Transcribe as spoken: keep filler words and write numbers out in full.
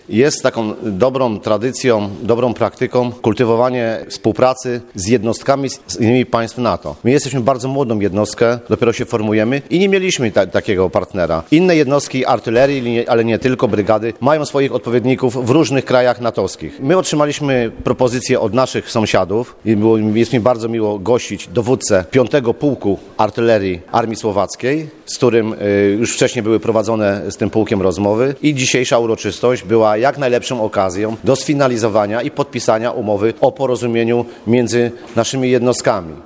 Jest taką dobrą tradycją, dobrą praktyką kultywowanie współpracy z jednostkami z innymi państw NATO. My jesteśmy bardzo młodą jednostkę, dopiero się formujemy i nie mieliśmy ta, takiego partnera. Inne jednostki artylerii, ale nie tylko, brygady, mają swoich odpowiedników w różnych krajach natowskich. My otrzymaliśmy propozycję od naszych sąsiadów i było, jest mi bardzo miło gościć dowódcę piątego Pułku Artylerii Armii Słowackiej, z którym y, już wcześniej były prowadzone z tym pułkiem rozmowy i dzisiejsza uroczystość była jak najlepszą okazją do sfinalizowania i podpisania umowy o porozumieniu między naszymi jednostkami.